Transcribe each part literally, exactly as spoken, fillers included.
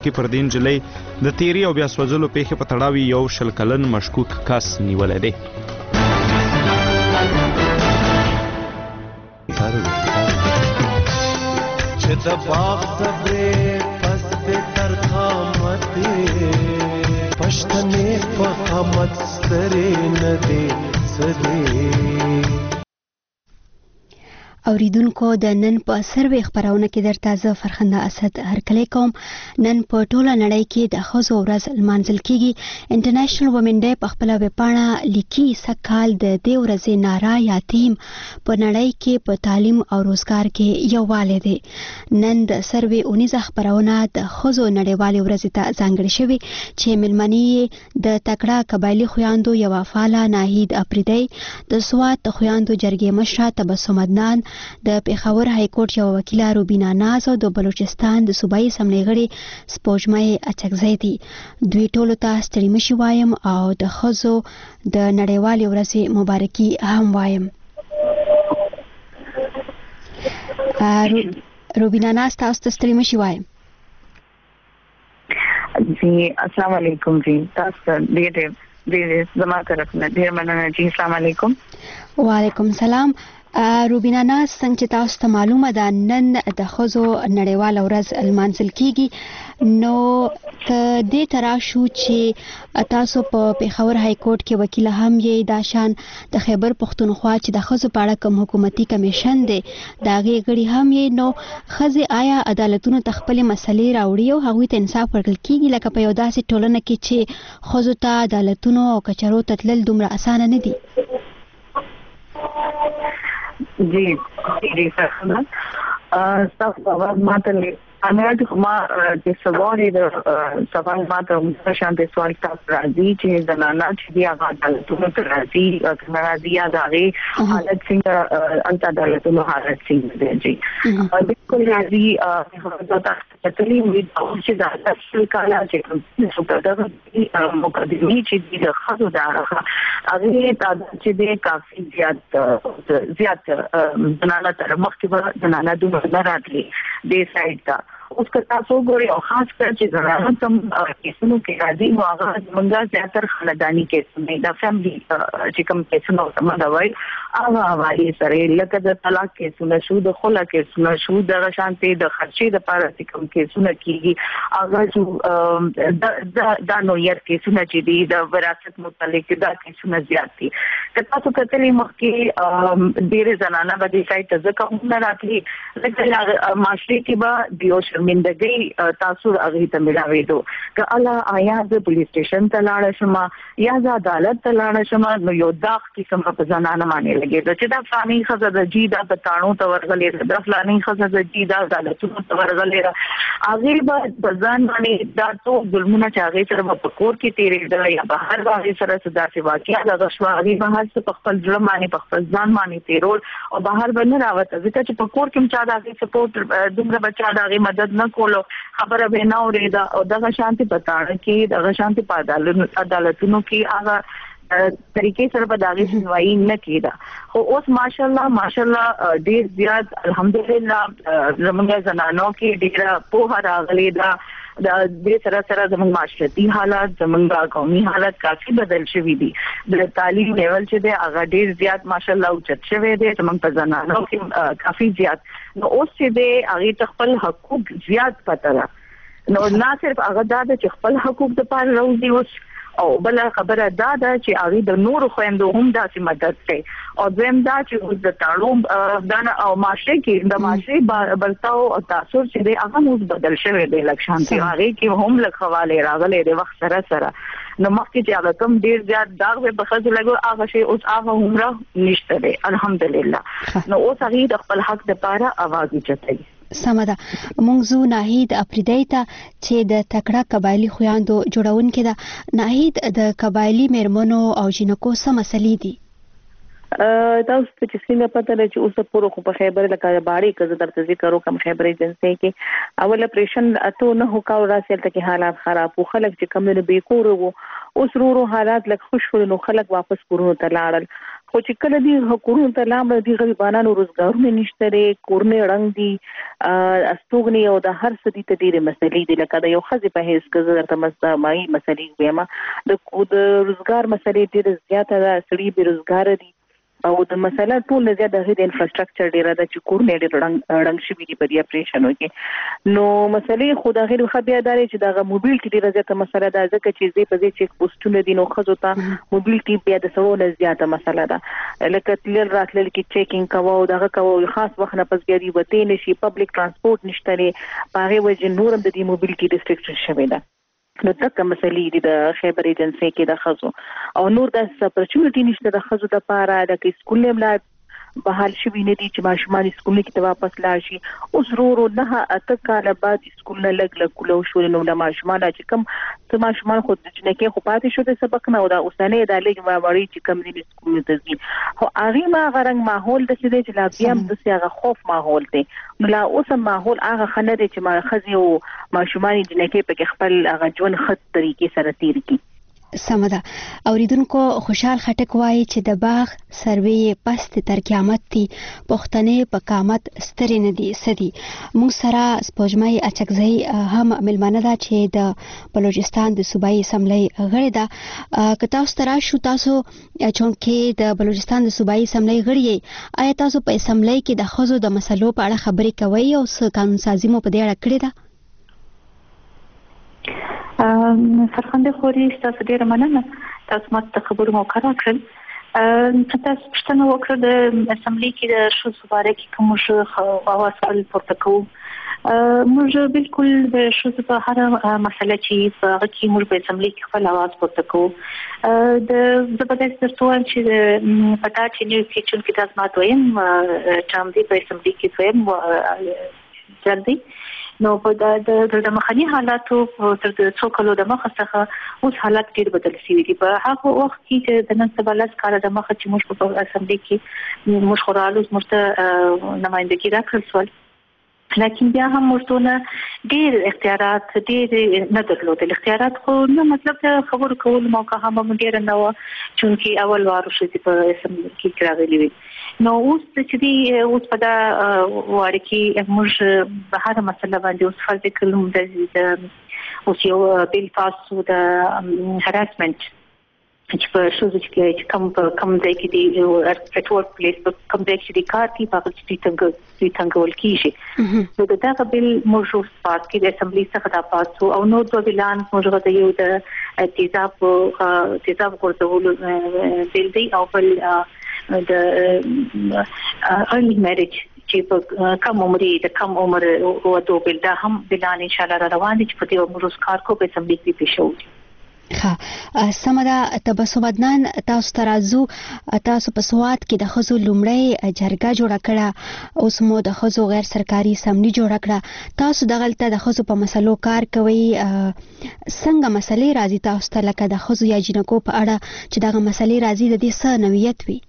کې پر دې نجلۍ د تیری او بیا سوځلو پیښې په تړاو یو شل کلن مشکوک کس نیولی دی. چې د باغ صبرې پس دې تر قامتې پښتنې په قامت سترې نه دې څه اوریدونکو د نن په سروې خبرونه کې درته زه فرخنده اسد هرکلی کوم. نن په ټوله نړۍ کې د ښځو ورځ لمانځل کیږي. انټرنیشنل وومن ډے په خپله ویبپاڼه لیکي سږکال د دې ورځې ناره یا تیم په نړۍ کې په تعلیم او روزګار کې یووالی دی. نن د سروې اونیزه خبرونه د ښځو نړیوالې ورځې ته ځانګړې شوې چې میلمنې د تکړه قبایلي خویاندو یوه فعاله ناهید افریدی، د سوات د خویاندو جرګې مشره تبسم عدنان، د پېښور هایکورټ یو وکیله روبینا ناز او د بلوچستان د صوبایي اسمبلۍ غړي سپوږمۍ اچکزی دي. دوی ټولو ته ستړي مشي وایم او د ښځو د نړیوالې ورځې مبارکي هم وایم. روبینا ناز تاسو ته ستړي مشي وایم. جی السلام علیکم. جی تاسو ډېر ډېر زما طرف نه ډېر مننه. جی السلام علیکم. وعلیکم السلام. روبینا ناز څنګه چې تاسو ته معلومه ده نن د ښځو نړیواله ورځ لمانځل کیږي، نو که دې ته راشو چې تاسو په پېښور هایکورټ کې وکیله هم یې، دا شان د خیبر پښتونخوا چې د ښځو په اړه کوم حکومتي کمیشن دی د هغې غړي هم یې، نو ښځې آیا عدالتونو ته خپلې مسلې راوړي او هغوی ته انصاف ورکړل کیږي لکه په یو داسې ټولنه کې چې ښځو ته عدالتونو او کچرو ته تلل دومره اسانه نه دي؟ جی جی فرخنده تاسو اواز ماته انا چې ما د سوال د سوال ماته د شانته سوال تاسو راځي چې زنانه چې دی هغه عدالتونو ته راځي او راځي یا دغه حالت څنګه انت عدالتونو حالت څنګه دی. جی بالکل راځي هغه تاسو ته وی او چې دا اصل کاله چې کوم څه په دغه مقدمي چې د خاصو د هغه هغه چې د کافي زیات زیات زنانه تر مخکې زنانه دومره نه راتلي د سایت ته اوس که تاسو ګورئ او خاص کر چې زنانه کوم کیسونو کې راځي نو هغه زمونږ زیاتر خانداني کیسونه د فیملی چې کوم کیسونه زمونږ وایي هغه حوالې سره لکه د طلاق کیسونه شو، د خلا کیسونه شو، د شانتي د خرچې د پاره چې کوم کیسونه کیږي هغه شو د نوعیت کیسونه چې دي د وراثت متعلق دا کیسونه زیات دي. که تاسو کتلې مخکې ډېر زنانه به د سایت ځکه هم نه راتلي لکه معاشري کې به دیو شرمندګي تاسو هغه ته ملاوي دو که الله آیا د پولیس سټیشن ته لاړ شم یا د عدالت ته لاړ شم نو یو داغ کې کوم په زنانه باندې لګي چې دا فلاني خزه د جی دا په تاڼو ته ورغلې د فلاني خزه د جی دا عدالتونو ته ورغلې هغه به ځان باندې دا ټول ظلمونه چې هغه سره په کور کې تیرې د یا بهر باندې سره صدا سي واقعیا د غشواري بهر څخه په خپل ځل باندې په خپل ځان باندې تیرول او بهر باندې راوته ځکه چې په کور کې چا دا سپورټ دومره بچا دا مدد نه کولو خبره به نه اورېدا او دغه شانتي پتاړه کې دغه شانتي په عدالتونو کې هغه طریقې سره په داغي سنوي نه کیدا. خو اوس ماشاءالله ماشاءالله ډیر زیات الحمدلله زمونږ زنانو کې ډیر په راغلي دا د دې سره سره زموږ معاشرتي حالات زموږ قومي حالات کافي بدل شوي دي. د تعلیم لیول چې دی هغه ډیر زیات ماشاءالله اوچت شوی دی زموږ په زنانو کې کافي زیات. نو اوس چې دی هغه خپل حقوق زیات پته ده نو نه صرف هغه دا چې خپل حقوق د پاره راوځي اوس او بل خبره دا ده چې هغه د نور خويندو هم داسې مدد کوي او دویم دا چې د تعلیم د او معاشري کې د معاشري بلتاو او تاثیر چې دی هغه موږ بدل شوی دی لکشان دی هغه کې هم لخواله راغلي د وخت سره سره نو مخکې چې هغه کم ډیر زیات داغ به بخښ لګو هغه شی اوس هغه عمره نشته دی الحمدلله. نو اوس هغه د خپل حق لپاره आवाज اوچتوي. سمه ده. موږ زو ناهید افریدی ته چې د تکړه قبایلي خویاندو جوړونکې ده. ناهید د قبایلي میرمنو او جنکو څه مسلې دي؟ تاسو ته چې څنګه پته لري چې اوس پورو خو په خیبر لکه باړې کزه درته ذکر وکم خیبر ایجنسی کې اول اپریشن اته نه هکاو راسل ته کې حالات خراب او خلک چې کم نه به کور وو اوس ورو حالات لکه خوش شول نو خلک واپس کورونو ته لاړل. خو چې کله دی کورونو ته لاړ دي غریبانو روزګارونه نشته لري کورونه رنګ دي استوګنی او د هر څه دي ته ډېرې مسلې دي لکه د یو خزي په هیڅ کې درته مستمعي مسلې ویما د د روزګار مسلې ډېر زیاته ده سړي به روزګار دي او د مسله ټول نه زیاته د انفراستراکچر ډیره د چکورونه ډیر رنګ رنګ شي دي په دې اپریشن وکي نو مسلې خو د غیر خبرداري چې د موبایل ډیره زیاته مسله ده ځکه چې زی په دې چیک پوسټونه دي نو خزو ته موبایل بیا د سوال زیاته مسله ده لکه تل راتلل کې چیکینګ کوو دغه کوو خاص وخت نه پس بیا دی وته نشي پبلک ترانسپورت نشته لري پاره وجه نورم د دې موبایل کې ریستریکشن شوی ده نو تک مسلې دي د خیبر ایجنسی کې د خزو او نور د اپورچونټی نشته د خزو د پاره د سکول نه بحال شوی نه دي چې ماشومان سکول کې ته واپس لاړ شي اوس ورو نه اته کال بعد سکول نه لګ لګ کولو شو نو د ماشومان چې کم ته ماشومان خو د جنکه خو پاتې شو د سبق نه او د اوسنۍ د لګ وړي چې کم دي سکول ته ځي خو هغه ما غرنګ ماحول د څه چې لا بیا د څه خوف ماحول دی نو لا اوس ماحول هغه خنه دي چې ما خزي او ماشومان جنکه په خپل هغه ژوند خط طریقې سره تیر کی سمده اوریدونکو خوشحال خټک وایي چې د باغ سروي پست تر قیامت دي پښتنې په قامت ستري نه دي سدي موږ سره سپوږمۍ اچکزئی هم ملمانه ده چې د بلوچستان د صوبایي اسمبلی غړي ده که تاسو ترا شو تاسو چونکې د بلوچستان د صوبایي اسمبلی غړي آیا تاسو په اسمبلی کې د خزو د مسلو په اړه خبرې کوئ او څه قانون سازي مو په دې اړه کړې ده فرخنده خوري تاسو ډیر مننه تاسو ماته خبرو مو کړو کړل تاسو پښتنه وکړه د اسمبلی کې د شو سپاره کې کوم شو اواز خپل پورته کوو موږ بالکل د شو په هر مسله چې په هغه کې موږ په اسمبلی کې خپل اواز پورته کوو د زبردست ترڅو چې پتا چې نیو کچن کې تاسو ماته وایم چې موږ په اسمبلی کې وایم جلدی نو په د د مخنی حالاتو تر څو کلو د مخ څخه اوس حالات ډیر بدل شوي دي په هغه وخت کې چې د نن سبا لاس کار د مخ چې موږ په اسمبلی کې موږ خورالو مرته نمائندګي راکړل سول لکه بیا هم مرتونه ډیر اختیارات ډیر نه درلودل اختیارات خو نو مطلب د خبرو کول موقع هم ډیر نه و چې اول وارو شي په اسمبلی کې راغلي وي نو اوس چې دی اوس په دا واره کې موږ په هر مسله باندې اوس فرض کړو د اوس یو بیل پاس د هراسمنت چې په شوزو کې کوم کوم ځای کې دی ارټ ورک پلیس په کوم ځای کې دی کار کی په هغه چې څنګه چې څنګه ولکېږي نو دا د بیل موضوع پاس کې د اسمبلی څخه دا پاسو او نو د اعلان موضوع د یو د تیزاب تیزاب ورته بیل دی او بل د early marriage چې په کم عمر د کم عمر او د بیل دا هم بلان ان شاء الله روان دي چې په دې موضوع کار کو په اسمبلی کې پیښو ها سمدا تبسم عدنان تاسو ترازو تاسو په سواد کې د خزو لومړی جرګه جوړه کړه اوس مو د خزو غیر سرکاري سمنی جوړه کړه تاسو دغلته د خزو په مسلو کار کوي څنګه مسلې راځي تاسو ته لکه د خزو یا جنکو په اړه چې دغه مسلې راځي د دې څه نوعیت وي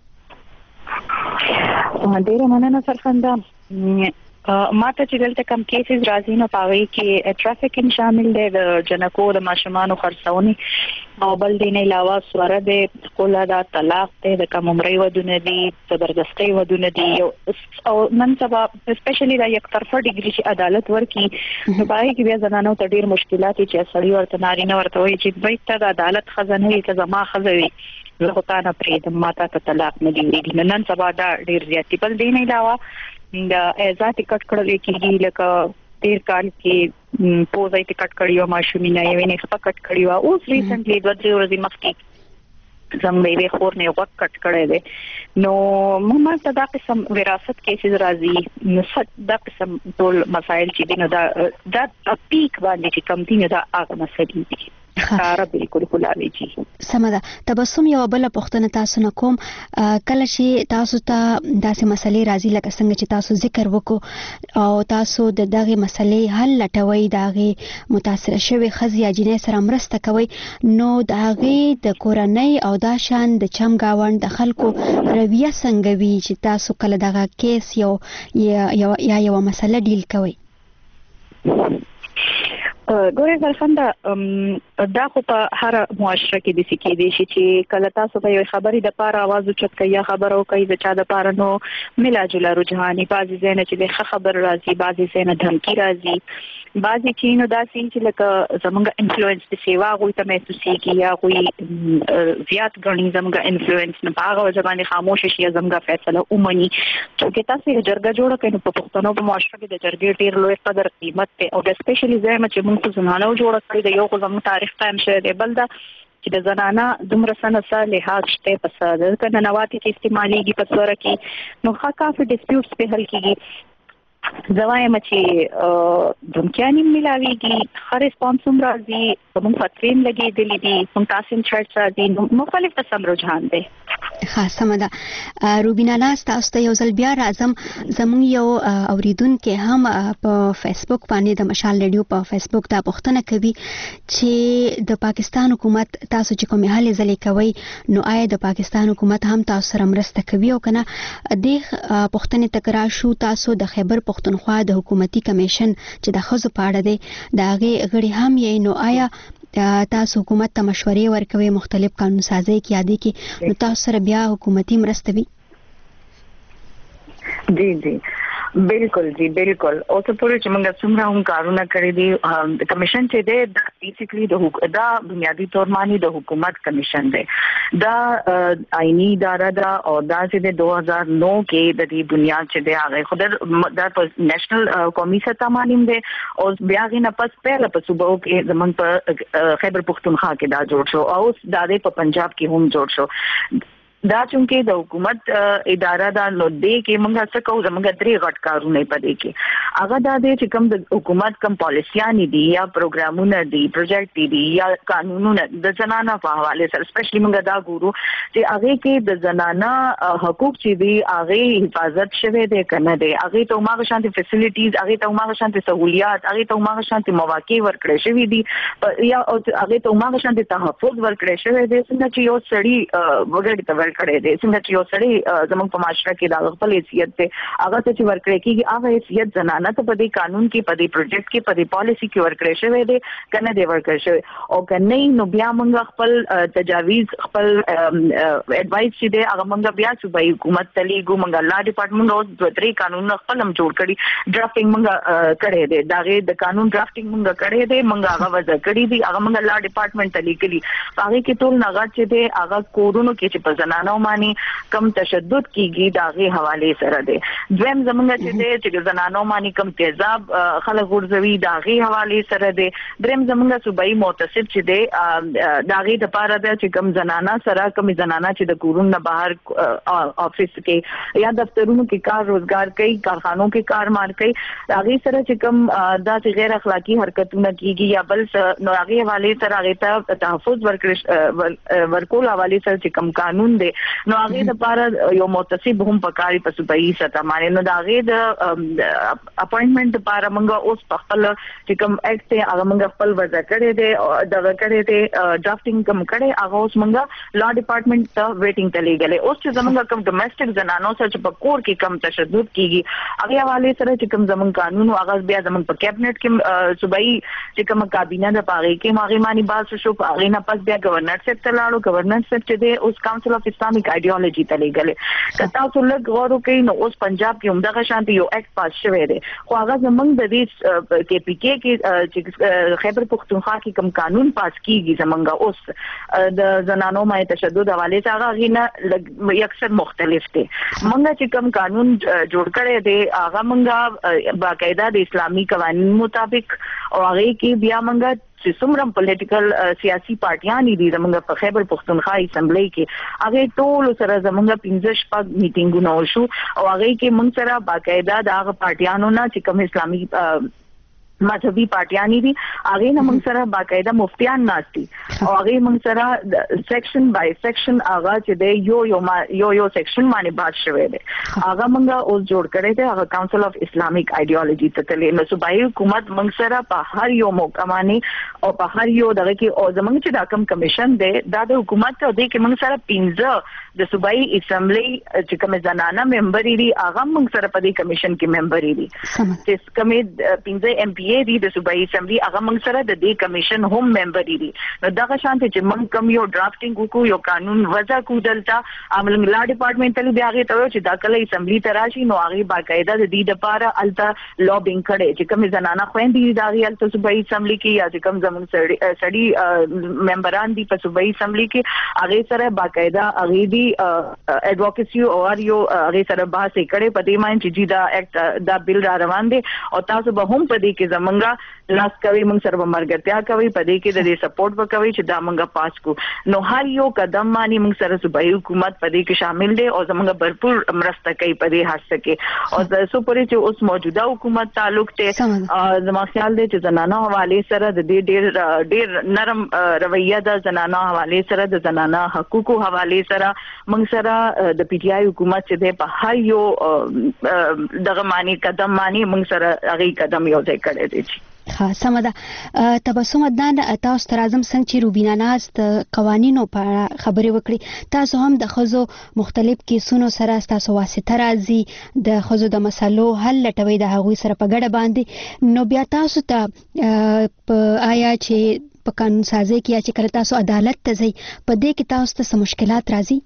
ډیره مننه فرخنده ماته چې دلته کم کیسز راځي نو پاوي کې ټرافیکینګ شامل دی د جنکو د ماشومانو خرڅونی او بل دین علاوه سوره د کولا دا طلاق ته د کم عمرې ودونه دي زبردستي ودونه دي او نن سبا سپیشلی دا یک طرفه ډیګری چې عدالت ورکی نو پاوي کې بیا زنانو ته ډیر مشکلات چې سړی ورته ناري نه ورته وي چې دوی ته د عدالت خزانه وي که زما خزوي زه خو تا نه پرېږدم ماته ته طلاق نه دی ویلي نن سبا دا ډیر زیات بل دین علاوه د ایزا ټیکټ کړل کېږي لکه تیر کال کې پوزای ټیکټ کړیو ماشومینه یې نه خپل کټ کړیو اوس ریسنټلی د درې ورځې مخکې زموږ یې خور نه وخت کټ کړی دی نو موږ ته دا قسم وراثت کیسز راځي نو دا قسم ټول مسائل چې دي نو دا د پیک باندې چې کم دي نو دا هغه مسائل دي خاره بالکل خلاوي چی سمده تبسم یو بل پښتنه تاسو نه کوم کله چې تاسو ته داسې مسلې راځي لکه څنګه چې تاسو ذکر وکړو او تاسو د دغه مسلې حل لټوي دغه متاثر شوی خزي یا جنې سره مرسته کوي نو دغه د کورنۍ او دا شان د چم گاوند د خلکو رویه څنګه وی چې تاسو کله دغه کیس یو یا یو مسله ډیل کوي ګورې فرخنده دا خو په هر معاشره کې د سکه دي چې کله تاسو په یو خبرې د پاره आवाज اوچت کوي یا خبرو کوي د چا د پاره نو ملا جولا رجحاني بعضی زینه چې د خبر راځي بعضی زینه دھمکی راځي بعضی چې نو داسې چې لکه زمونږ انفلوئنس د سیوا غوي ته محسوسي کی یا غوي زیات غني زمونږ انفلوئنس نه پاغه ځبانه خاموش شي زمونږ فیصله اومني چې تاسو جرګه جوړه کړئ په پښتنو په معاشره کې د جرګې ډیر لوی قدر قیمت ته او د سپیشلی زما چې موږ زمانه جوړه کړې د یو قوم تاریخ قائم شوی دی بل دا چې د زنانه دومره سنسه لحاظ شته په ساده کنه نواتي چې استعماليږي په سوره کې نو ښه کافي ډیسپیوټس په حل کېږي زوایم چې دمکیانی ملاویږي خر ریسپانس هم راځي کوم فتوین لګي دي دي کوم تاسو چرچ راځي مختلف قسم رجحان دي خاصه مده روبینا ناس تاسو ته یو ځل بیا راځم زموږ یو اوریدونکو هم په فیسبوک باندې د مشال ریډیو په فیسبوک دا پوښتنه کوي چې د پاکستان حکومت تاسو چې کومه حالې ځلې کوي نو آیا د پاکستان حکومت هم تاسو سره مرسته کوي او کنه د پوښتنې تکرار شو تاسو د خیبر پختونخوا د حکومتي کمیشن چې د خزو پاړه دی دا غي غړي هم یې نو آیا تاسو حکومت ته مشورې ورکوي مختلف قانون سازي کې یادې کې نو تاسو سره بیا حکومتي مرسته وي جی جی بالکل جی بالکل او څه پورې چې موږ څومره هم کارونه کړی دي کمیشن چې دی دا بیسیکلی د دا بنیادی تور معنی د حکومت کمیشن دی دا آئینی اداره دا او دا چې د دوه هزار نو کې د دې بنیاد چې دی هغه خود د نېشنل قومي سطح باندې دی او بیا غي نه پس پهله په صوبو کې زمون په خیبر پختونخوا کې دا جوړ شو او دا په پنجاب کې هم جوړ شو دا چونکه د حکومت اداره دا نو دې کې موږ څه کوو زموږ درې غټ کارونه پدې کې هغه دا دې چې کوم د حکومت کوم پالیسيانې دي یا پروګرامونه دي پروجیکټ دي یا قانونونه د زنانه په حواله سره سپیشلی موږ دا ګورو چې هغه کې د زنانه حقوق چې دي هغه حفاظت شوه دي کنه دي هغه ته موږ شانتي فیسیلیټیز هغه ته موږ شانتي سہولیات هغه ته موږ شانتي مواقع ورکړې شوې دي یا هغه ته موږ شانتي تحفظ ورکړې شوې دي څنګه چې یو سړی وګړي ته کړی دی څنګه چې یو سړی زموږ په معاشره کې دا خپل حیثیت ته هغه ته چې ورکړی کېږي هغه حیثیت زنانه ته په دې قانون کې په دې پروجیکټ کې په دې پالیسي کې ورکړی شوی دی کنه دی ورکړی شوی او کنه نو بیا موږ خپل تجاویز خپل اډوایس چې دی هغه موږ بیا صوبایي حکومت ته لیږو موږ لا ډپارټمنټ اوس دوه درې قانون خپل هم جوړ کړي ډرافټینګ موږ کړی دی دا غي د قانون ډرافټینګ موږ کړی دی موږ هغه وځ کړی دی هغه موږ لا ډپارټمنټ ته لیکلي هغه کې ټول نغړ چې دی هغه کورونو کې چې په زنانو مانی کم تشدد کیږي داغه حواله سره ده دویم زمونږ چې ده چې زنانو مانی کم تیزاب خلک ورزوي داغه حواله سره ده دریم زمونږ صوبایي متصب چې ده داغه د پاره ده چې کم زنانا سره کم زنانا چې د کورون نه بهر افیس کې یا دفترونو کې کار روزګار کوي کارخانو کې کار مار کوي داغه سره چې کم دا چې غیر اخلاقی حرکتونه کیږي یا بل نو هغه حواله سره هغه ته تحفظ ورکړي ورکول حواله سره چې کم قانون دی نو هغه د پاره یو متصب هم پکاري په صوبایي سطح باندې نو دا هغه د اپاینټمنټ لپاره موږ اوس په خپل چې کوم اکټ ته هغه موږ خپل وځ کړی دی دا کړی دی ډرافټینګ کوم کړی هغه اوس موږ لا ډپارټمنټ ته ویټینګ ته لګلې اوس چې زموږ کوم ډومېسټک زنانو سره چې په کور کې کم تشدد کیږي هغه حواله سره چې کوم زموږ قانون هغه بیا زموږ په کابینټ کې صوبایي چې کوم کابینه د پاره کې ماغي مانی باز شو هغه نه پس بیا گورنر صاحب ته لاړو گورنر صاحب چې دی اوس کونسل اف اسلامیک آئیډیالوژي ته لګلې کتا څو لږ غور وکړي نو اوس پنجاب کې همدغه شانتي یو اکټ پاس شوی دی خو هغه زمونږ د دې کې پی کې کې چې خیبر پختونخوا کې کوم قانون پاس کیږي زمونږ اوس د زنانو مې تشدد حواله څنګه غینه اکثر مختلف دي مونږ چې کوم قانون جوړ کړی دی هغه مونږه باقاعده د اسلامي قوانینو مطابق او هغه کې بیا مونږ چې څومره پولیټیکل سیاسي پارټیان دي زموږ په خیبر پختونخوا اسمبلی کې هغه ټول سره زموږ پنځه شپږ میټینګونه وشو او هغه کې موږ سره باقاعده د هغه پارټیانو نه چې کوم اسلامي مذهبي پارټیان دي هغه نه موږ سره باقاعده مفتیان ناشتي او هغه موږ سره سیکشن بای سیکشن هغه چې دی یو یو یو یو سیکشن باندې بات شوی دی هغه موږ اوس جوړ کړی دی هغه کونسل اف اسلامیک آئیډیالوژي ته تللی نو صوبایي حکومت موږ سره په هر یو موقع باندې او په هر یو دغه کې او زموږ چې دا کوم کمیشن دی دا د حکومت ته دی کې موږ سره پنځه د صوبایي اسمبلی چې کوم زنانه ممبر دي هغه موږ سره په دې کمیشن کې ممبر دي چې کوم پنځه ایم پی اے دی د صوبایي اسمبلی هغه موږ سره د دې کمیشن هم ممبر دي نو دغه شانته چې موږ کم یو ډرافټینګ وکړو یو قانون وضع کو دلته عمل لا ډپارټمنټ ته بیا هغه ته چې دا کله اسمبلی ته راشي نو هغه باقاعده د دې لپاره الته لوبینګ کړي چې کوم زنانه خويندې دي دا هغه الته صوبایي اسمبلی کې یا چې کوم زمون سړي سړي ممبران دي په صوبایي اسمبلی کې هغه سره باقاعده هغه دي ایڈوکیسی او یو هغه سره بحث کړي په دې معنی چې دا اکټ دا بل را روان دي او تاسو به هم په دې کې زمونږه لاس کوي موږ سره مرګرتیا کوي په دې کې د دې سپورټ وکوي چې دا موږ پاس کو نو هر یو قدم باندې موږ سره صوبایي حکومت په دې کې شامل دي او زمونږ भरपूर مرسته کوي په دې حادثه کې او د سو پرې چې اوس موجوده حکومت تعلق ته زما خیال دی چې زنانه حواله سره د دې ډېر ډېر نرم رویه د زنانه حواله سره د زنانه حقوقو حواله سره موږ سره د پی ټ آی حکومت چې په هر یو دغه معنی قدم معنی موږ سره هغه قدم یو ځای کړی دی ها سمده تبسم دان تاسو تر اعظم څنګه چې روبینا ناز د قوانینو په خبرې وکړي تاسو هم د خزو مختلف کیسونو سره تاسو واسطه راځي د خزو د مسلو حل لټوي د هغوی سره په ګډه باندې نو بیا تاسو ته آیا چې په قانون سازي کې چې کله تاسو عدالت ته ځئ په دې کې تاسو ته څه مشکلات راځي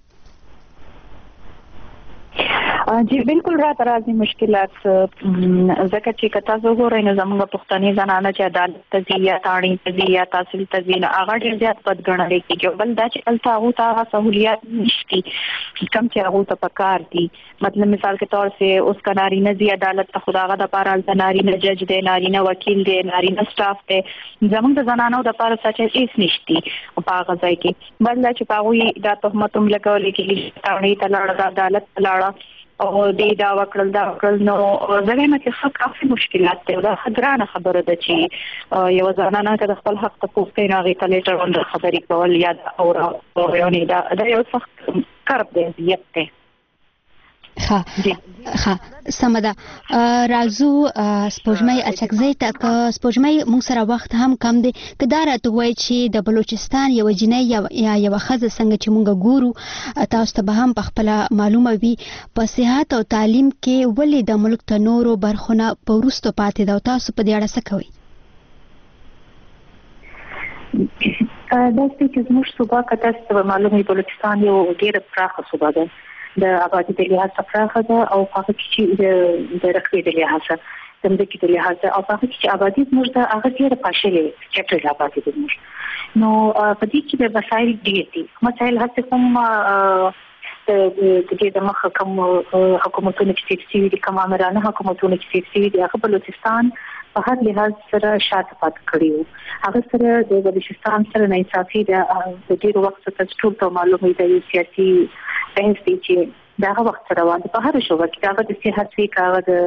جی بالکل را ترازی مشکلات ځکه چې کتا زه غوړم نو زموږ پښتني زنانه چې عدالت تزیه تاړي تزیه تحصیل تزیه هغه ډېر زیات بد ګڼل کېږي بل دا چې الته هغه ته سہولیات نشتی کم چې هغه ته پکار دي مطلب مثال کے طور سے اس کا نارینه زی عدالت ته خداغه د پاره الته نارینه جج دی نارینه وکیل دی نارینه سټاف دی زموږ د زنانو د پاره څه هیڅ نشتی په هغه ځای کې بل دا چې هغه دا تهمت هم لګول کېږي تاړي ته لاړه عدالت لاړه او دې دا وکړل دا وکړل نو زه هم چې څه کافي مشکلات دي دا خبرانه خبره ده چې یو ځانانه د خپل حق ته پوښتنه راغی ته لیټر اون خبرې کول یا او یو نه دا دا یو څه کار دی یته ها ها سمدا رازو سپوږمۍ اچکزې تک سپوږمۍ موږ سره وخت هم کم دی کدا راته وای چې د بلوچستان یو جنۍ یا یو خزه څنګه چې موږ ګورو تاسو ته به هم په خپل معلومه وي په صحت او تعلیم کې ولې د ملک ته نورو برخونه په وروسته پاتې دا تاسو په دې اړه څه کوي دا چې زموږ صوبه کته معلومه بلوچستان یو ډېر پراخه صوبه ده د آبادی د لحاظ څخه ده او هغه چې د رقبې د لحاظ د مدکې د لحاظ او هغه چې آبادی زموږ د هغه ډېر پاشلې چټل آبادی ده نو په دې کې د وسایل ډېر دي مسایل هڅه کوم د دې د مخ کوم حکومتونو چې تفصیلي دي کوم امرانه حکومتونو چې تفصیلي دي هغه بلوچستان په هر لحاظ سره شاته پات کړیو هغه سره د بلوچستان سره نه انصافي د ډېر وخت څخه ټول ته معلومه ده سیاسي بحث دی چې دا وخت روان دي په هر شوبه کې دا د صحت وی کاغه د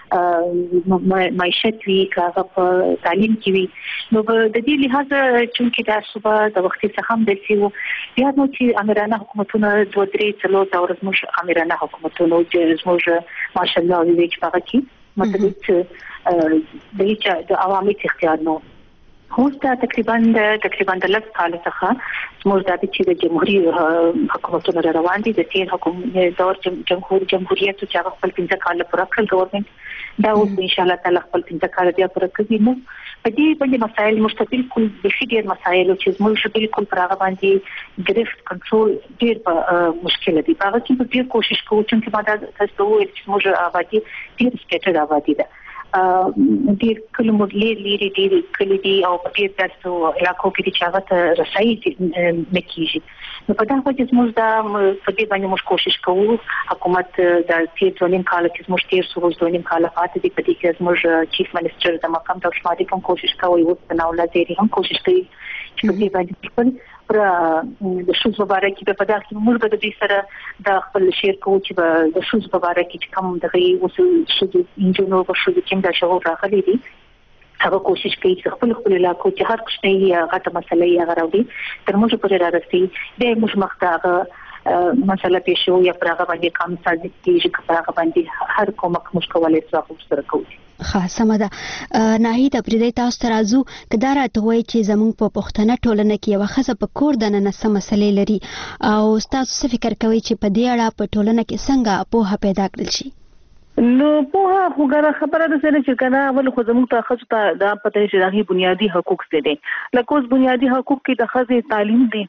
معیشت وی کاغه په تعلیم کې وی نو د دې لحاظ چې دا صوبه د وخت څخه هم د سیو بیا نو چې امرانه حکومتونه دوه درې څلور دا ورځ امرانه حکومتونه چې زموږ ماشاءالله وی چې هغه کې مطلب چې د هیڅ د عوامي اختیار نو هو دا تقریبا تقریبا د لږ کال څخه زموږ د چې د جمهوریت حکومتونو روان دي د تیر حکومت دور جمهور جمهوریت چې هغه خپل پنځه کال پوره کړل ګورنمنت دا اوس ان شاء الله تعالی خپل پنځه کال بیا پوره کوي نو په دې باندې مسایل مستقل کول د فکر مسایل چې زموږ شپږ کول پر هغه باندې ګرفت کنټرول ډیر مشکل دي هغه چې په دې کوشش کوو چې ما دا تاسو وایي چې موږ آبادی ډیر سټیټ آبادی ده ډیر کلمو لري لري ډیر کلی دي او په دې تاسو علاقو کې چې هغه ته رسایي نکېږي نو په دا وجه موږ دا په دې باندې موږ کوشش کوو حکومت د تیر ځونیم کال کې موږ تیر سو ځونیم کال پاتې دي په دې کې موږ چیف منسټر د مقام د شمالي کوم کوشش کوي او په نو لازمي هم کوشش کوي چې په دې باندې خپل پر د شوز مبارکي په پدې کې موږ به د دې سره د خپل شیر کوو چې د شوز مبارکي چې کوم دغه اوس شوز انجنونو په شوز کې د شهور راغلي دي هغه کوشش کوي چې خپل خپل علاقو چې هر څه یې غټه مسله یې غراوي تر موږ پورې راځي د موږ مختاره مسله پېښو یا پرغه باندې کم سازي کیږي پرغه باندې هر کومه مشکوالې څخه سره کوي خاصه ده ناهید پرې تاسو ترازو کدارات وای چې زموږ په پښتنه ټولنه کې یو خزه په کور د نن سم مسلې لري او تاسو څه فکر کوئ چې په دې اړه په ټولنه کې څنګه په پیدا کړل شي نو په هغه خبره ده چې کنه اول خو زموږ ته خصو ته د پته شي دغه بنیادی حقوق څه دي لکه اوس بنیادی حقوق کې د خځې تعلیم دي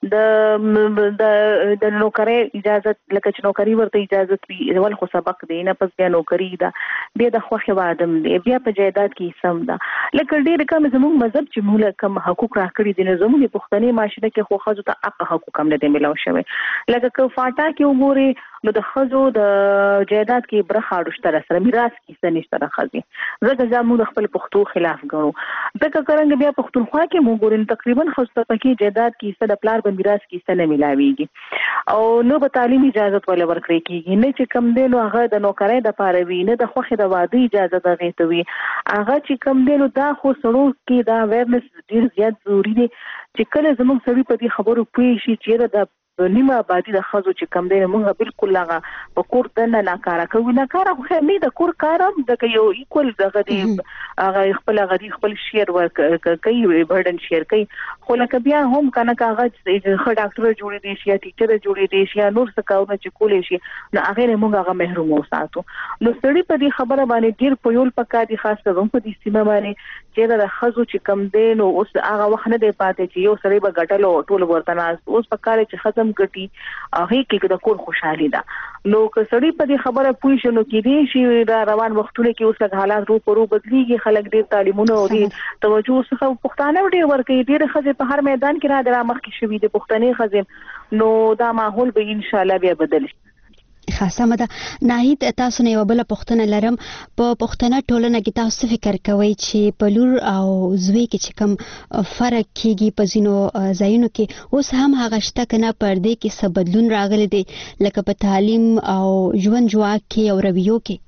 د د د نوکری اجازه لکه چې نوکری ورته اجازه وي ول خو سبق دی نه پس بیا نوکری ده بیا د خوخه وادم دی بیا په جایداد کې سم ده لکه ډېر کم زموږ مذهب چې موږ کم حقوق راکړي دي زموږ په پښتني معاشره کې خو خځو ته حق حقوق هم نه دي ملو شوی لکه که فاټا کې وګوري نو د خځو د جایداد کې برخه اړشتره سره میراث کې څه نشته راخځي زګه زموږ خپل پښتو خلاف ګڼو دغه څنګه بیا پښتونخوا کې موږ ګورین تقریبا خځو ته کې جایداد کې څه د پلار په میراث کې څه نه ملاويږي او نو په تعلیم اجازه ول ورکړي کېږي نه چې کم دی نو هغه د نوکرۍ د پاروي نه د خوخه د واده اجازه د غیتوي هغه چې کم دی نو دا خو سړو کې دا اویرنس ډیر زیات ضروری دی چې کله زموږ سړي په دې خبرو پوي شي چې دا نیمه آبادی د خزو چې کم دی موږ بالکل لاغه په کور دنه ناکاره کوي ناکاره خو نه د کور کارم د یو ایکول دغه دی هغه خپل غدي خپل شیر ورک کوي برډن شیر کوي خو لکه بیا هم کنه کاغذ خو ډاکټر جوړې دي شي یا ټیچر جوړې دي شي یا نور څه کارونه چې کولې شي نو هغه موږ هغه محروم وساتو نو سړي په دې خبره باندې ډیر په یول پکا دي خاص کر په دې سیمه باندې چې د خزو چې کم دی نو اوس هغه وخت نه دی پاتې چې یو سړي به ګټلو ټول ورته ناس اوس پکاره چې خزم ګټي هغه کې د کور خوشحالي ده نو که سړی په دې خبره پوه شنو کې دي چې دا روان وختونه کې اوس حالات رو پرو بدليږي خلک ډیر تعلیمونه او دي توجه څخه پښتانه ډیر ورکې ډیر خزه په هر میدان کې را درامخ کې شوې دي پښتنې خزه نو دا ماحول به ان شاء الله بیا بدل شي خاصه مده ناهید تاسو نه وبله پښتنه لرم په پښتنه ټولنه کې تاسو فکر کوئ چې په لور او زوی کې چې کوم فرق کیږي په زینو ځایونو کې اوس هم هغه شته کنه پردې کې څه بدلون راغلی دی لکه په تعلیم او ژوند جواک کې او رویو کې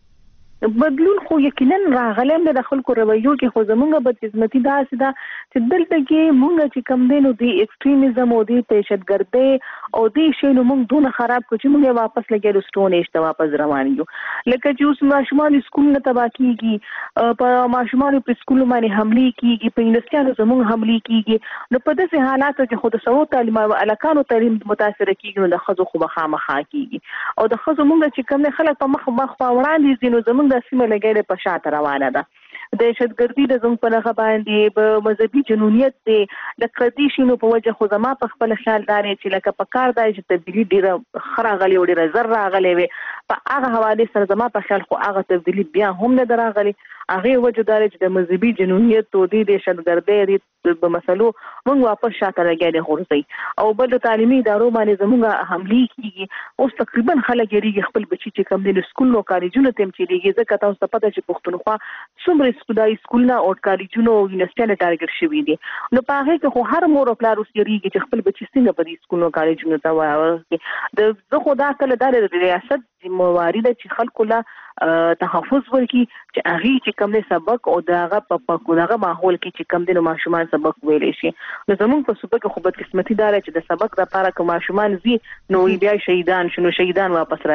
بدلون خو یقینا راغلی د خلکو رویو کې خو زمونږ بدقسمتي دا سده چې دلته کې مونږ چې کم دینو دی ایکستریمیزم او دی دهشتګردي او دی شی نو مونږ دونه خراب کو چې مونږ واپس لګیلو سټون ایشته واپس روان یو لکه چې اوس ماشومان سکول نه تبا کیږي په ماشومان په سکول باندې حمله کیږي په یونیورسيټو زمونږ حمله کیږي نو په داسې حالاتو کې خود سره تعلیم او الکانو تعلیم متاثر کیږي نو د خزو خو بخامخا کیږي او د خزو مونږ چې کم نه خلک په مخ مخ وړاندې زینو زمونږ د سیمه لګیلې په شاته روانه ده دهشتګردي د زنګ په لغه باندې په مذهبي جنونیت دی د قدی شینو په وجه خو زما په خپل خیال داري چې لکه په کار دی چې تبدیلی ډیره خراغلی او ډیره زر راغلی وي په هغه حواله سره زما په خیال خو هغه تبدیلی بیا هم نه دراغلی هغه وجه داري چې د مذهبي جنونیت تو دی دهشتګردي په مسلو موږ واپس شاته لګیلې خورځي او بل تعلیمي ادارو باندې زموږه حمله کیږي اوس تقریبا خلک یې خپل بچی چې کم دي سکول نو کالجونو تم چې دیږي ځکه تاسو ته پته چې پښتونخوا څومره سکولای سکول نه او کالجونو او یونیورسيټي ټارګټ شوی دي نو په هغه کې خو هر مور او پلار اوس یریږي چې خپل بچی څنګه په دې سکول نو کالجونو ته وایي د زه خو دا کله د ریاست ذمہواری ده چې خلکو لا تحفظ ورکړي چې هغه چې کوم سبق او داغه په دغه ماحول کې چې کوم د ماشومان سبق ویلې شي نو زموږ په صوبه کې خو بد قسمتي دار چې د سبق لپاره کوم ماشومان زی نو بیا شهیدان شنو شهیدان واپس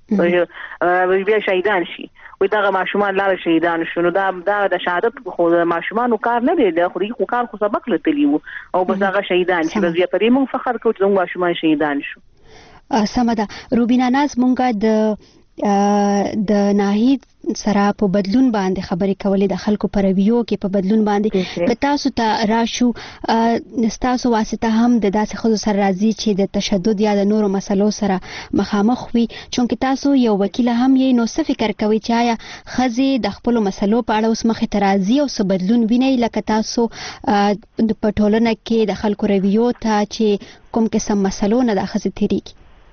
راځي بیا شهیدان شي وي دغه ماشومان لاره شهیدان شنو دا د شهادت خو ماشومان کار نه دی د خو خو کار خو سبق لتلی وو او بس هغه شهیدان شي بیا پرې مونږ فخر کوو چې ماشومان شهیدان شو سمه ده روبینا ناز مونږه د د ناهید سره په بدلون باندې خبرې کولې د خلکو پر ویو کې په بدلون باندې که تاسو ته راشو تاسو واسطه هم د داسې خود سره راځي چې د تشدد یا د نورو مسلو سره مخامخ وي چونکه تاسو یو وکیل هم یې نو څه فکر کوي چې آیا خزې د خپل مسلو په اړه اوس مخې ته راځي او څه بدلون ویني لکه تاسو په ټولنه کې د خلکو رویو ته چې کوم قسم مسلو نه د خزې تیریږي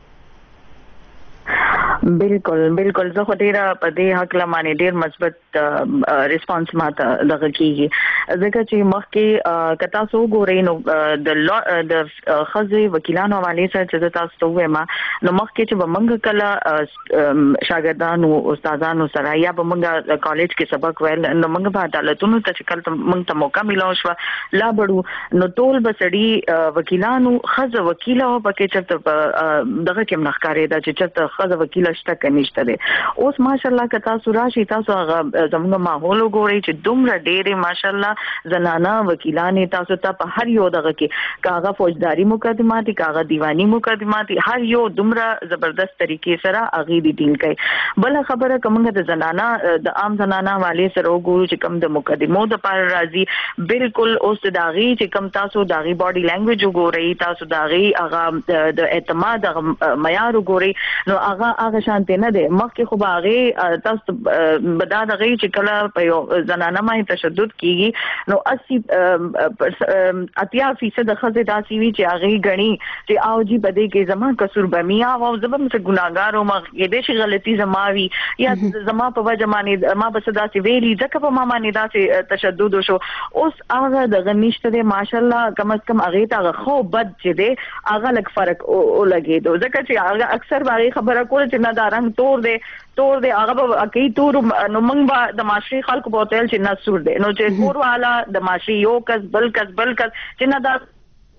بالکل بالکل زه خو ډیره په دې حق لمانه ډیر مثبت ریسپانس ماته دغه کیږي ځکه چې مخکې کتا سو ګورې نو د د خزي وکیلانو حواله سره چې تاسو ته وایم نو مخکې چې بمنګ کله شاګردانو استادانو سره یا بمنګ کالج کې سبق ویل نو موږ په عدالتونو ته چې کله موږ ته موقع ملو شو لا بړو نو ټول بسړي وکیلانو خزه وکیله او پکې چې دغه کې مخکاره دا چې چې خزه وکیله شته کنيشته دي. اوس ماشاءالله که تاسو راشي تاسو زموږ ماحول وګورئ چې دومره ډېرې ماشاءالله زنانه وکیلانې تاسو ته په هر یو دغه کې کاغه فوجداري مقدمات کاغه دیوانی مقدمات هر یو دومره زبردست طریقې سره اغي دي ډیل کوي. بل خبره کومه د زنانه د عام زنانه والے سره وګورو چې کوم د مقدمو د پر راځي بالکل اوس داغي چې کوم تاسو داغي باډي لانګویج وګورئ تاسو داغي هغه د اعتماد معیار وګورئ نو هغه هغه شانته نه ده مخکې خو هغه تاسو بدا دغه چې کله په زنانه باندې تشدد کیږي نو اسی اتیا فیصد خزه داسي وی چې هغه غني چې او جی بده کې زما قصور بمیا او زبم څه ګناګار او ما کې دې غلطي زماوي یا زما په وجه باندې ما بس داسي ویلي ځکه په ما باندې داسي تشدد وشو. اوس هغه د غنښت دې ماشالله کم از کم هغه ته خو بد چې دې هغه لک فرق او لګي دو ځکه چې هغه اکثر باغی خبره کول چې نه دارنګ تور دې تور دې هغه به اکی تور نو موږ به د معاشري خلکو په تل چې نه سور دې نو چې تور والا د معاشري یو کس بل کس بل کس چې نه دا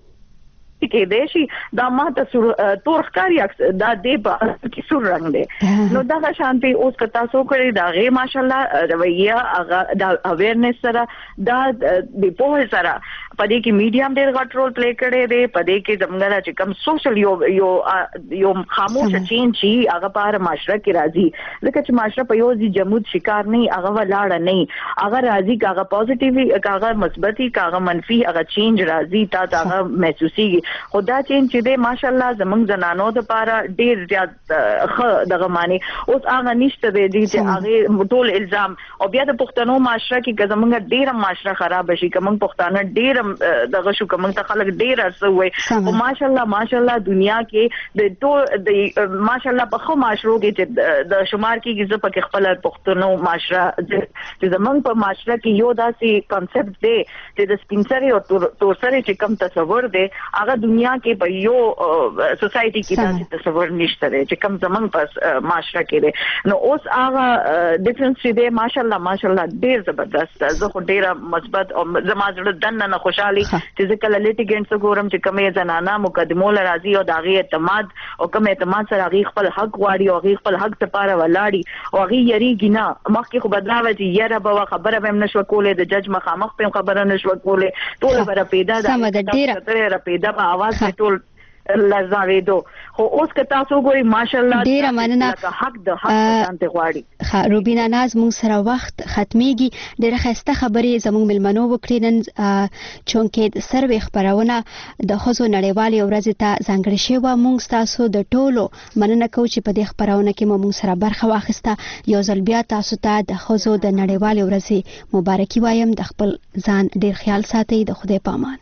کې دیشي دا ماته تور ښکاری دا دې په کې سور رنگ دی نو دا شانتي اوس کتا سو کړی دا غي ماشالله رویه هغه دا اویرنس سره دا د په سره پدې کې میډیم ډېر غټ رول پلی کړي دی پدې کې زموږه چې کوم سوشل یو یو یو خاموش چینج شي هغه په معاشره کې راځي ځکه چې معاشره په یو ځای جمود شکار نه هغه ولاړ نه هغه راځي هغه پوزټیوي هغه مثبتي هغه منفي هغه چینج راځي تا هغه محسوسي خدا چین چې دې ماشالله زمونږ زنانو د پاره ډېر زیات خ دغه معنی اوس هغه نشته دی چې هغه ټول الزام او بیا د پښتنو معاشره کې زمونږ ډېر معاشره خراب شي کوم پښتانه ډېر دغه شو کوم ته خلک ډېر ارسوي او ماشالله ماشالله دنیا کې د ټول د ماشالله په خو معاشرو کې چې د شمار کې ز په خپل پښتنو معاشره چې زمونږ په معاشره کې یو داسې کانسپټ دی چې د سپینسري او تورسري چې کوم تصور دی هغه دنیا کې په یو سوسايټي کې داسې تصور نشته دی چې کوم زمونږ په معاشره کې دی نو اوس هغه ډیفرنس چې دی ماشالله ماشالله ډېر زبردست زه خو ډېر مثبت او زما زړه دنه نه خوشحالي چې ځکه لیټیګنټس ګورم چې کومه زنانه مقدمو لراځي او داغي اعتماد او کوم اعتماد سره هغه خپل حق غواړي او هغه خپل حق لپاره ولاړي او هغه یریږي نه مخکې خو بدلاوه چې یره به خبره به نشو کولې د جج مخامخ په خبره نشو کولې ټول بر پیدا ده ډیره پیدا په आवाज ټول لزاوي دو خو اوس که تاسو ګوري ماشالله ډیره مننه حق د حق شانته غواړي ها روبینا ناز مون سره وخت ختميږي ډیره خسته خبرې زموږ ملمنو وکړي نن چونکې د سروې خبرونه د خزو نړیوالې ورځ ته ځانګړې شوی مونږ تاسو د ټولو مننه کوم چې په دې خبرونه کې مونږ سره برخه واخیسته یو ځل بیا تاسو ته د خزو د نړیوالې ورځ مبارکي وایم د خپل ځان ډیر خیال ساتئ د خدای په امان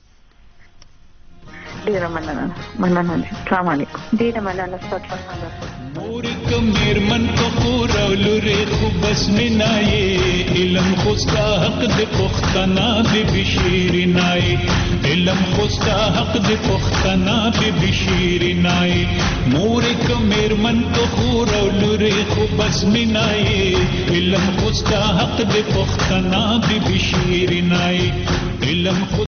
ډیره مننه مننه السلام علیکم ډیره مننه ستاسو مور کم میرمن کو خور او لوري خو بس منای علم خوستا حق د پختنا به بشیرنای علم خوستا حق د پختنا به بشیرنای مور کم میرمن کو خور او لوري خو بس منای علم خوستا حق د پختنا به بشیرنای علم